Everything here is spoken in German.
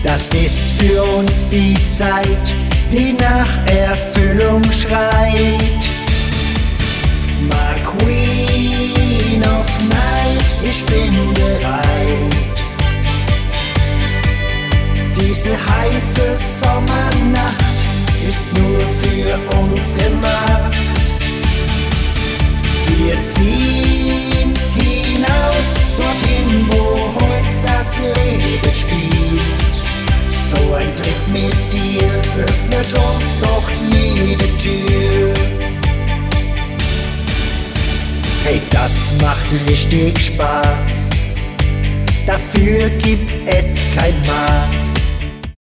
Das ist für uns die Zeit, die nach Erfüllung schreit. My Queen of Night, ich bin bereit. Diese heiße Sommernacht ist nur für uns gemacht. Wir ziehen hinaus, dorthin, wo heute das Leben spielt. So ein Trip mit dir öffnet uns doch jede Tür. Hey, das macht richtig Spaß, dafür gibt es kein Maß.